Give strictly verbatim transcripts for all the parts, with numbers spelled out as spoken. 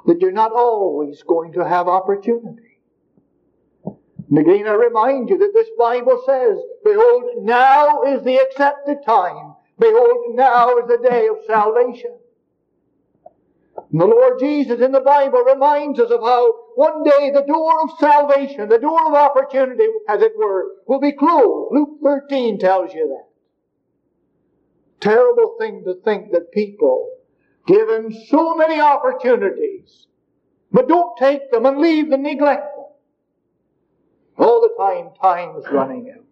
that you're not always going to have opportunity. And again, I remind you that this Bible says, behold, now is the accepted time. Behold, now is the day of salvation. And the Lord Jesus in the Bible reminds us of how one day the door of salvation, the door of opportunity, as it were, will be closed. Luke thirteen tells you that. Terrible thing to think that people, given so many opportunities, but don't take them and leave them, neglect them. All the time, time is running out.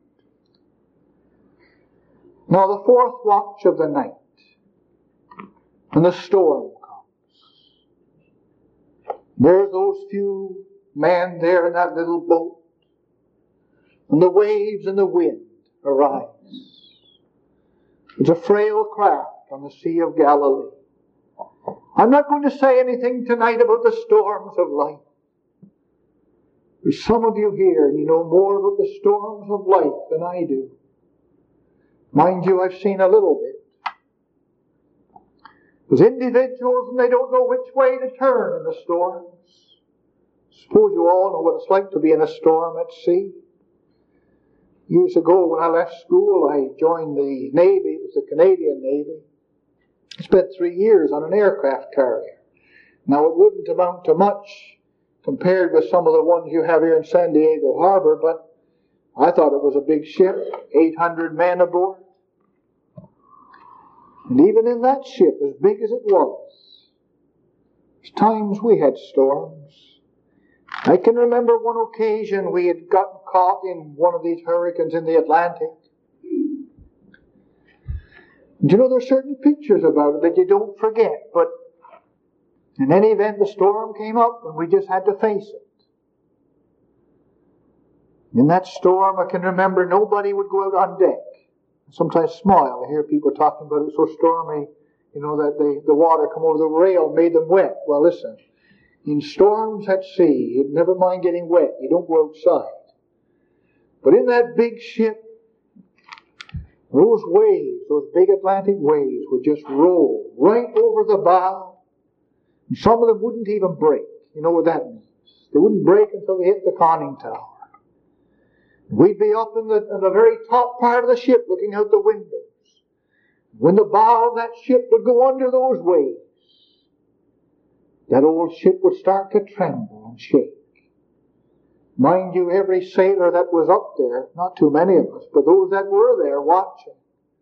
Now the fourth watch of the night, and the storm comes. There's those few men there in that little boat, and the waves and the wind arise. It's a frail craft on the Sea of Galilee. I'm not going to say anything tonight about the storms of life. There's some of you here, and you know more about the storms of life than I do. Mind you, I've seen a little bit. There's individuals, and they don't know which way to turn in the storms. Suppose you all know what it's like to be in a storm at sea. Years ago, when I left school, I joined the Navy. It was the Canadian Navy. I spent three years on an aircraft carrier. Now, it wouldn't amount to much compared with some of the ones you have here in San Diego Harbor, but I thought it was a big ship, eight hundred men aboard. And even in that ship, as big as it was, there's times we had storms. I can remember one occasion we had gotten caught in one of these hurricanes in the Atlantic. And you know, there's certain pictures about it that you don't forget, but in any event, the storm came up and we just had to face it. In that storm, I can remember nobody would go out on deck. I sometimes smile. I hear people talking about it was so stormy, you know, that they, the water come over the rail and made them wet. Well, listen, in storms at sea, you never mind getting wet. You don't go outside. But in that big ship, those waves, those big Atlantic waves would just roll right over the bow. And some of them wouldn't even break. You know what that means? They wouldn't break until they hit the conning tower. We'd be up in the, in the very top part of the ship looking out the windows. When the bow of that ship would go under those waves, that old ship would start to tremble and shake. Mind you, every sailor that was up there, not too many of us, but those that were there watching,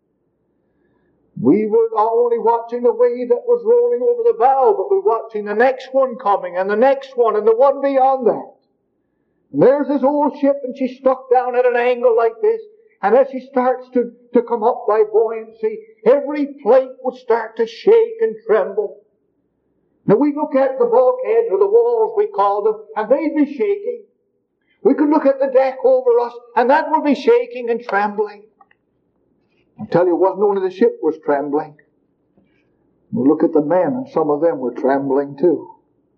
we were not only watching the wave that was rolling over the bow, but we were watching the next one coming, and the next one, and the one beyond that. And there's this old ship, and she's stuck down at an angle like this, and as she starts to, to come up by buoyancy, every plate would start to shake and tremble. Now we look at the bulkheads, or the walls we call them, and they'd be shaking. We could look at the deck over us, and that would be shaking and trembling. I tell you, it wasn't only the ship was trembling. We look at the men, and some of them were trembling too.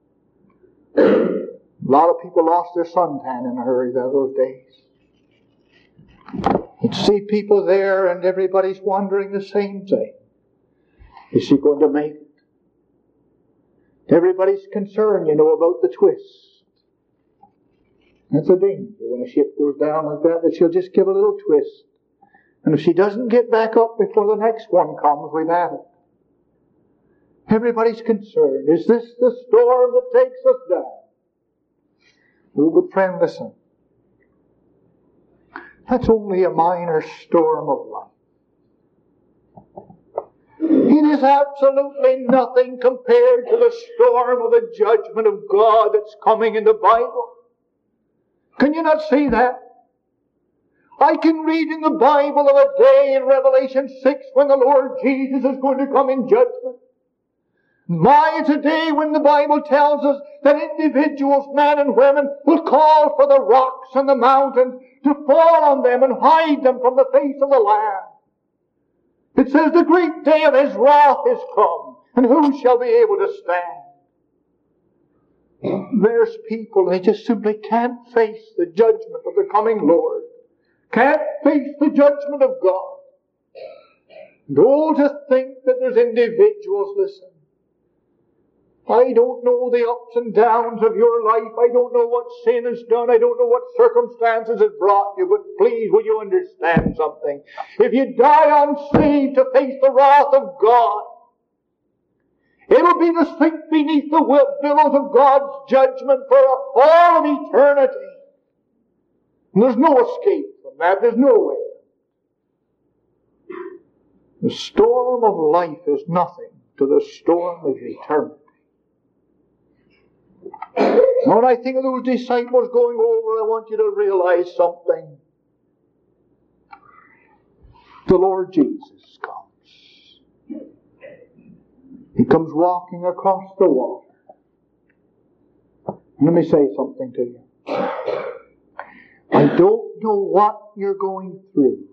A lot of people lost their suntan in a hurry those days. You'd see people there, and everybody's wondering the same thing. Is she going to make it? Everybody's concerned, you know, about the twist. That's a danger when a ship goes down like that, that she'll just give a little twist. And if she doesn't get back up before the next one comes, we've had it. Everybody's concerned. Is this the storm that takes us down? Oh, but friend, listen. That's only a minor storm of life. It is absolutely nothing compared to the storm of the judgment of God that's coming in the Bible. Can you not see that? I can read in the Bible of a day in Revelation six when the Lord Jesus is going to come in judgment. My, it's a day when the Bible tells us that individuals, men and women, will call for the rocks and the mountains to fall on them and hide them from the face of the Lamb. It says the great day of His wrath is come, and who shall be able to stand? There's people, they just simply can't face the judgment of the coming Lord. Can't face the judgment of God. And oh, to think that there's individuals, listen, I don't know the ups and downs of your life. I don't know what sin has done. I don't know what circumstances has brought you. But please, will you understand something? If you die unsaved to face the wrath of God, it'll be to sink beneath the billows of God's judgment for all of eternity. And there's no escape from that. There's no way. The storm of life is nothing to the storm of eternity. Now, when I think of those disciples going over, I want you to realize something. The Lord Jesus comes. He comes walking across the water. Let me say something to you. I don't know what you're going through.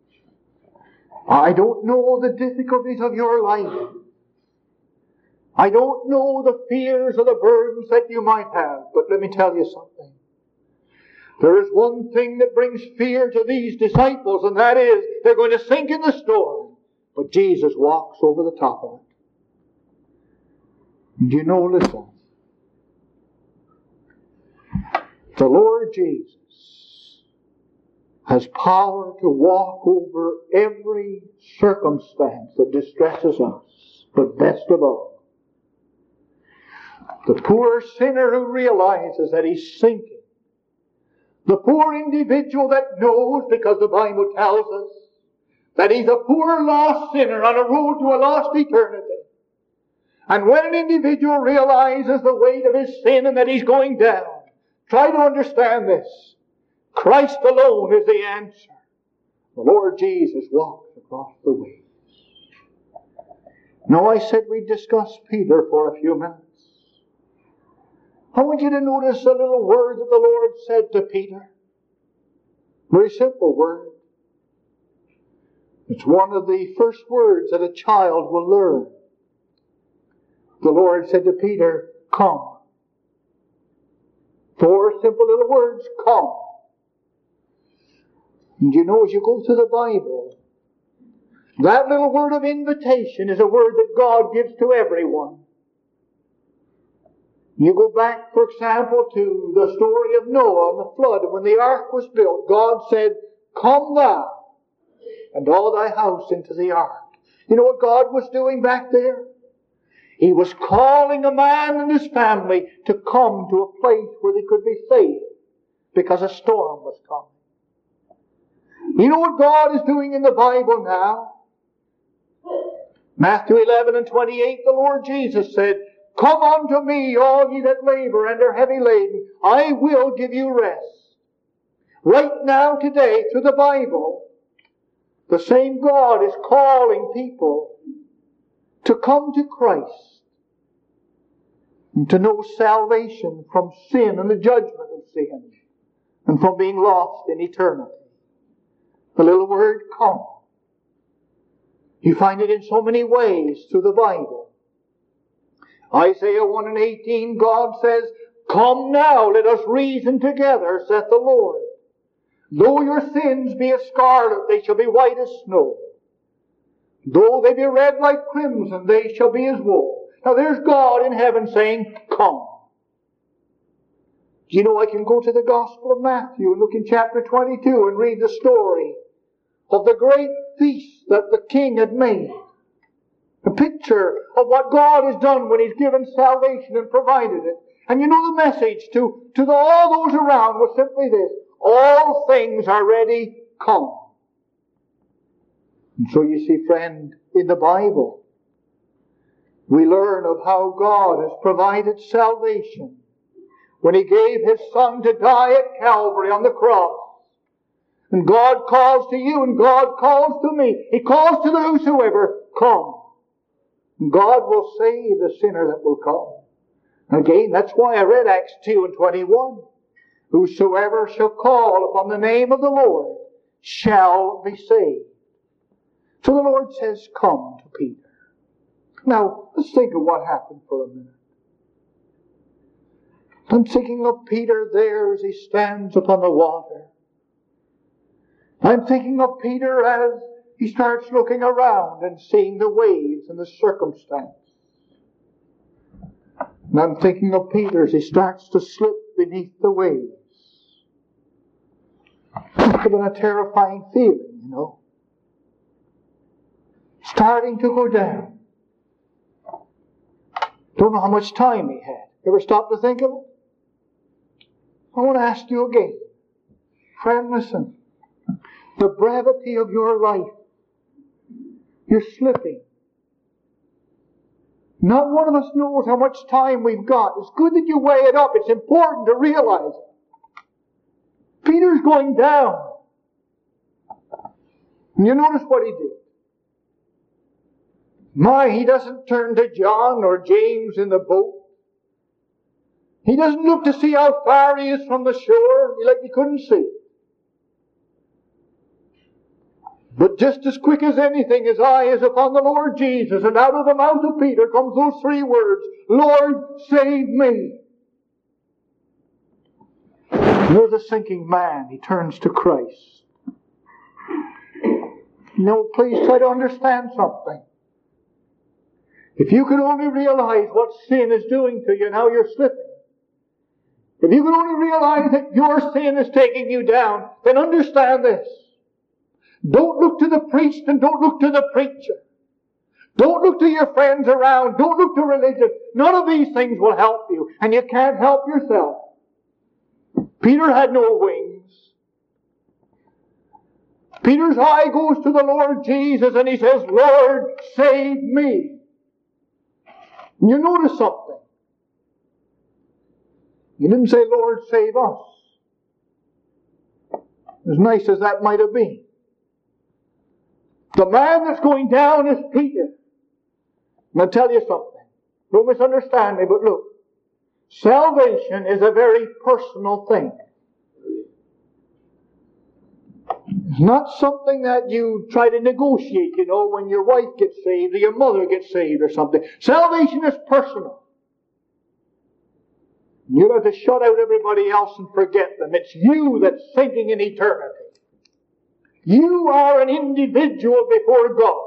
I don't know the difficulties of your life. I don't know the fears or the burdens that you might have. But let me tell you something. There is one thing that brings fear to these disciples, and that is they're going to sink in the storm. But Jesus walks over the top of it. And you know, listen. The Lord Jesus has power to walk over every circumstance that distresses us. But best of all, the poor sinner who realizes that he's sinking. The poor individual that knows, because the Bible tells us, that he's a poor lost sinner on a road to a lost eternity. And when an individual realizes the weight of his sin and that he's going down, try to understand this. Christ alone is the answer. The Lord Jesus walks across the waves. Now, I said we'd discuss Peter for a few minutes. I want you to notice a little word that the Lord said to Peter. Very simple word. It's one of the first words that a child will learn. The Lord said to Peter, come. Four simple little words, come. And you know, as you go through the Bible, that little word of invitation is a word that God gives to everyone. You go back, for example, to the story of Noah and the flood, and when the ark was built, God said, come thou and all thy house into the ark. You know what God was doing back there? He was calling a man and his family to come to a place where they could be safe because a storm was coming. You know what God is doing in the Bible now? Matthew eleven and twenty-eight, the Lord Jesus said, come unto me, all ye that labor and are heavy laden. I will give you rest. Right now, today, through the Bible, the same God is calling people to come to Christ and to know salvation from sin and the judgment of sin and from being lost in eternity. The little word, come. You find it in so many ways through the Bible. Isaiah one and eighteen, God says, come now, let us reason together, saith the Lord. Though your sins be as scarlet, they shall be white as snow. Though they be red like crimson, they shall be as wool. Now there's God in heaven saying, come. Do you know, I can go to the Gospel of Matthew and look in chapter twenty-two and read the story of the great feast that the king had made. A picture of what God has done when He's given salvation and provided it. And you know the message to, to the, all those around was simply this. All things are ready, come. And so you see, friend, in the Bible, we learn of how God has provided salvation when He gave His Son to die at Calvary on the cross. And God calls to you and God calls to me. He calls to the whosoever, come. And God will save the sinner that will come. Again, that's why I read Acts two and twenty-one. Whosoever shall call upon the name of the Lord shall be saved. So the Lord says, come to Peter. Now, let's think of what happened for a minute. I'm thinking of Peter there as he stands upon the water. I'm thinking of Peter as he starts looking around and seeing the waves and the circumstance. And I'm thinking of Peter as he starts to slip beneath the waves. Must have been a terrifying feeling, you know. Starting to go down. Don't know how much time he had. Ever stop to think of it? I want to ask you again. Friend, listen. The brevity of your life. You're slipping. Not one of us knows how much time we've got. It's good that you weigh it up. It's important to realize it. Peter's going down. And you notice what he did. My, he doesn't turn to John or James in the boat. He doesn't look to see how far he is from the shore. Like he couldn't see. But just as quick as anything, his eye is upon the Lord Jesus, and out of the mouth of Peter comes those three words, Lord, save me. You're the sinking man. He turns to Christ. No, please try to understand something. If you could only realize what sin is doing to you and how you're slipping, if you could only realize that your sin is taking you down, then understand this. Don't look to the priest and don't look to the preacher. Don't look to your friends around. Don't look to religion. None of these things will help you, and you can't help yourself. Peter had no wings. Peter's eye goes to the Lord Jesus and he says, Lord, save me. And you notice something. He didn't say, Lord, save us. As nice as that might have been. The man that's going down is Peter. And I'll tell you something. Don't misunderstand me, but look. Salvation is a very personal thing. It's not something that you try to negotiate, you know, when your wife gets saved or your mother gets saved or something. Salvation is personal. You have to shut out everybody else and forget them. It's you that's sinking in eternity. You are an individual before God.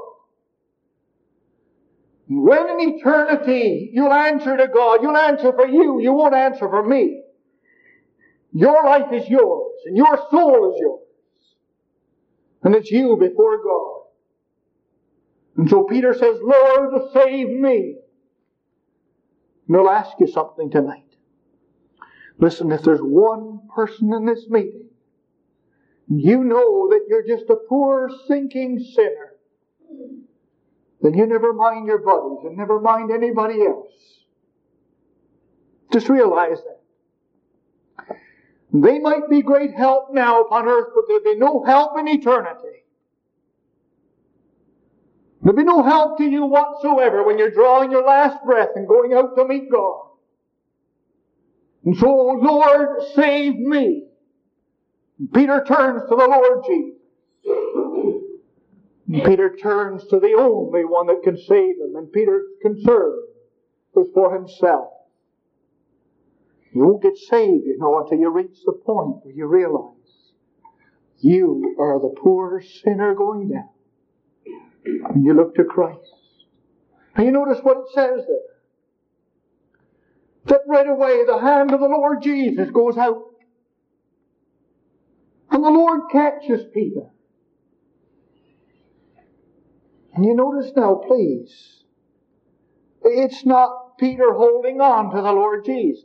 When in eternity you'll answer to God, you'll answer for you, you won't answer for me. Your life is yours, and your soul is yours. And it's you before God. And so Peter says, Lord, save me. And I'll ask you something tonight. Listen, if there's one person in this meeting, you know that you're just a poor, sinking sinner, then you never mind your buddies and never mind anybody else. Just realize that. They might be great help now upon earth, but there'll be no help in eternity. There'll be no help to you whatsoever when you're drawing your last breath and going out to meet God. And so, Lord, save me. And Peter turns to the Lord Jesus. And Peter turns to the only one that can save him. And Peter's concern was for himself. You won't get saved, you know, until you reach the point where you realize you are the poor sinner going down. And you look to Christ. And you notice what it says there. That right away the hand of the Lord Jesus goes out. And the Lord catches Peter. And you notice now, please, it's not Peter holding on to the Lord Jesus.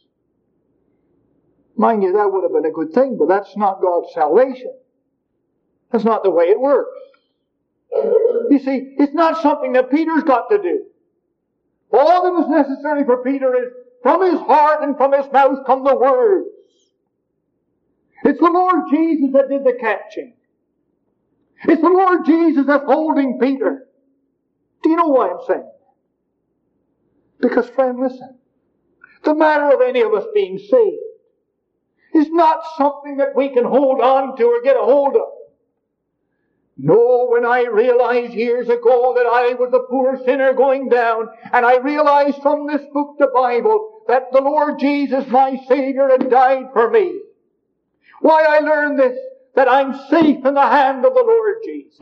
Mind you, that would have been a good thing, but that's not God's salvation. That's not the way it works. You see, it's not something that Peter's got to do. All that is necessary for Peter is, from his heart and from his mouth come the words. It's the Lord Jesus that did the catching. It's the Lord Jesus that's holding Peter. Do you know why I'm saying that? Because, friend, listen. The matter of any of us being saved is not something that we can hold on to or get a hold of. No, when I realized years ago that I was a poor sinner going down, and I realized from this book, the Bible, that the Lord Jesus, my Savior, had died for me. Why I learned this, that I'm safe in the hand of the Lord Jesus.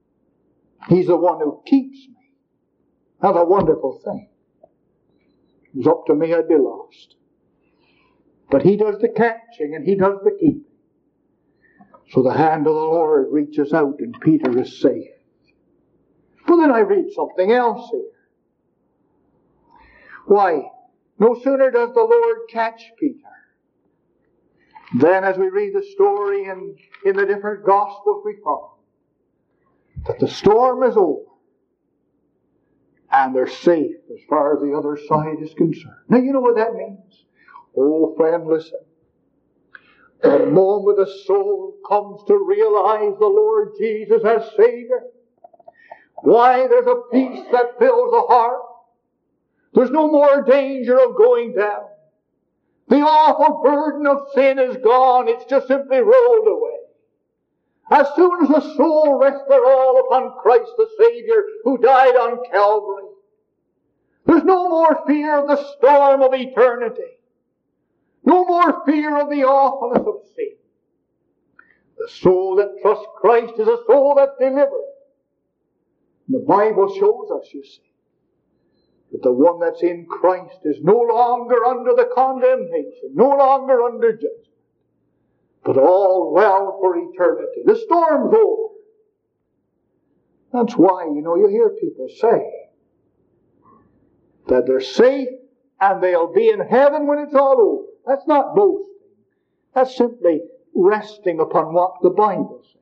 He's the one who keeps me. That's a wonderful thing. It was up to me, I'd be lost. But He does the catching and He does the keeping. So the hand of the Lord reaches out and Peter is safe. But then I read something else here. Why, no sooner does the Lord catch Peter, then as we read the story in, in the different Gospels we find that the storm is over and they're safe as far as the other side is concerned. Now you know what that means? Oh friend, listen. The moment a soul comes to realize the Lord Jesus as Savior, why, there's a peace that fills the heart. There's no more danger of going down. The awful burden of sin is gone. It's just simply rolled away. As soon as the soul rests their all upon Christ the Savior who died on Calvary, there's no more fear of the storm of eternity. No more fear of the awfulness of sin. The soul that trusts Christ is a soul that's delivered. The Bible shows us, you see, that the one that's in Christ is no longer under the condemnation, no longer under judgment, but all well for eternity. The storm's over. That's why, you know, you hear people say that they're safe and they'll be in heaven when it's all over. That's not boasting. That's simply resting upon what the Bible says.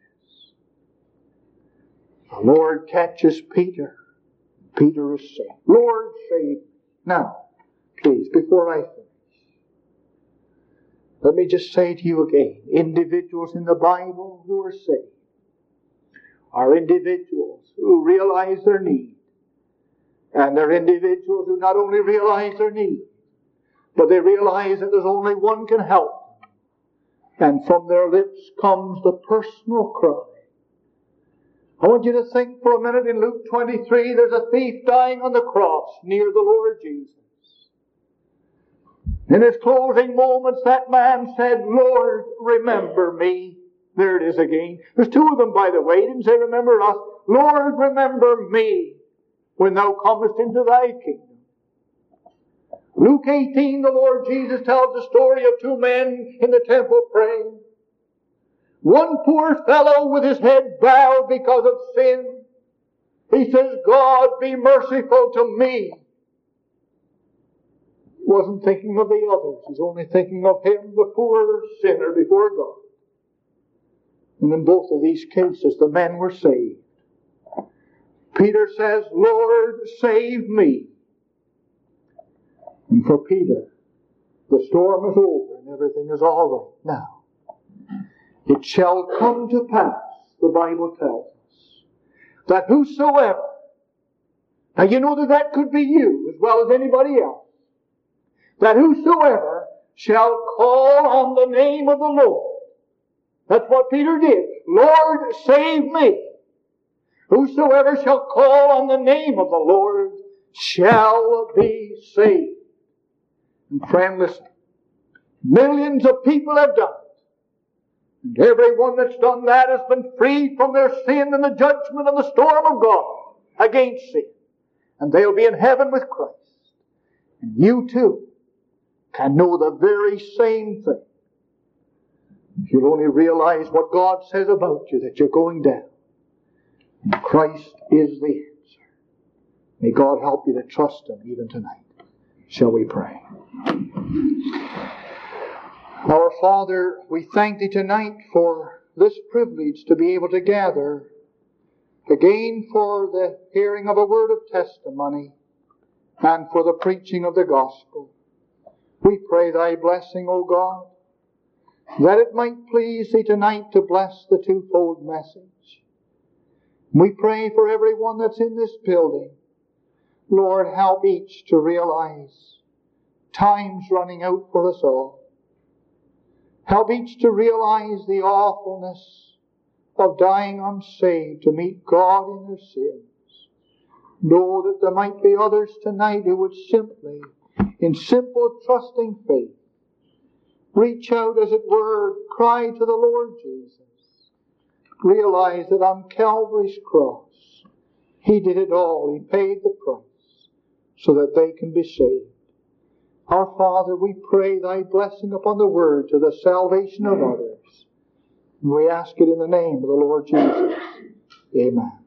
The Lord catches Peter. Peter is saved. Lord, save me. Now, please, before I finish, let me just say to you again, individuals in the Bible who are saved are individuals who realize their need. And they're individuals who not only realize their need, but they realize that there's only one can help them. And from their lips comes the personal cry. I want you to think for a minute in Luke twenty-three, there's a thief dying on the cross near the Lord Jesus. In his closing moments, that man said, Lord, remember me. There it is again. There's two of them, by the way. He didn't say, remember us. Lord, remember me when thou comest into thy kingdom. Luke eighteen, the Lord Jesus tells the story of two men in the temple praying. One poor fellow with his head bowed because of sin. He says, God, be merciful to me. He wasn't thinking of the others. He's only thinking of him, the poor sinner before God. And in both of these cases, the men were saved. Peter says, Lord, save me. And for Peter, the storm is over and everything is all right now. It shall come to pass, the Bible tells us, that whosoever, now you know that that could be you as well as anybody else, that whosoever shall call on the name of the Lord. That's what Peter did. Lord, save me. Whosoever shall call on the name of the Lord shall be saved. And friend, listen. Millions of people have done it. And everyone that's done that has been freed from their sin and the judgment and the storm of God against sin. And they'll be in heaven with Christ. And you too can know the very same thing. If you'll only realize what God says about you, that you're going down. And Christ is the answer. May God help you to trust Him even tonight. Shall we pray? Our Father, we thank Thee tonight for this privilege to be able to gather again for the hearing of a word of testimony and for the preaching of the gospel. We pray Thy blessing, O God, that it might please Thee tonight to bless the twofold message. We pray for everyone that's in this building. Lord, help each to realize time's running out for us all. Help each to realize the awfulness of dying unsaved to meet God in their sins. Know that there might be others tonight who would simply, in simple trusting faith, reach out, as it were, cry to the Lord Jesus. Realize that on Calvary's cross, He did it all. He paid the price so that they can be saved. Our Father, we pray Thy blessing upon the Word to the salvation of others. And we ask it in the name of the Lord Jesus. Amen.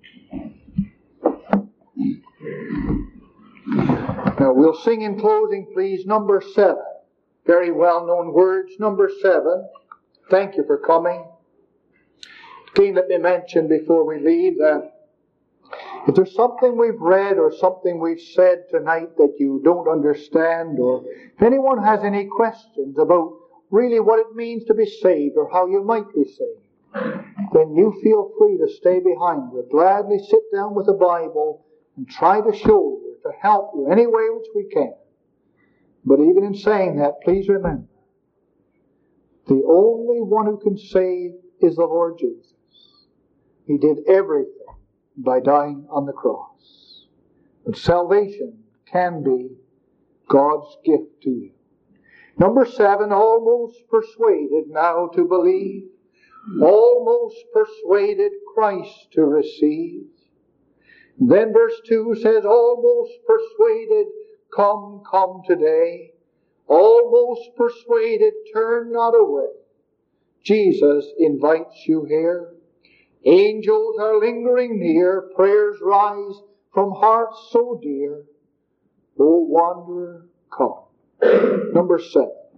Now we'll sing in closing, please, number seven. Very well-known words, number seven. Thank you for coming. Again, let me mention before we leave that if there's something we've read or something we've said tonight that you don't understand, or if anyone has any questions about really what it means to be saved or how you might be saved, then you feel free to stay behind. We'll gladly sit down with the Bible and try to show you, to help you any way which we can. But even in saying that, please remember, the only one who can save is the Lord Jesus. He did everything by dying on the cross. But salvation can be God's gift to you. Number seven, almost persuaded now to believe, almost persuaded Christ to receive. Then verse two says, almost persuaded, come, come today. Almost persuaded, turn not away. Jesus invites you here. Angels are lingering near, prayers rise from hearts so dear. O wanderer, come. Number seven.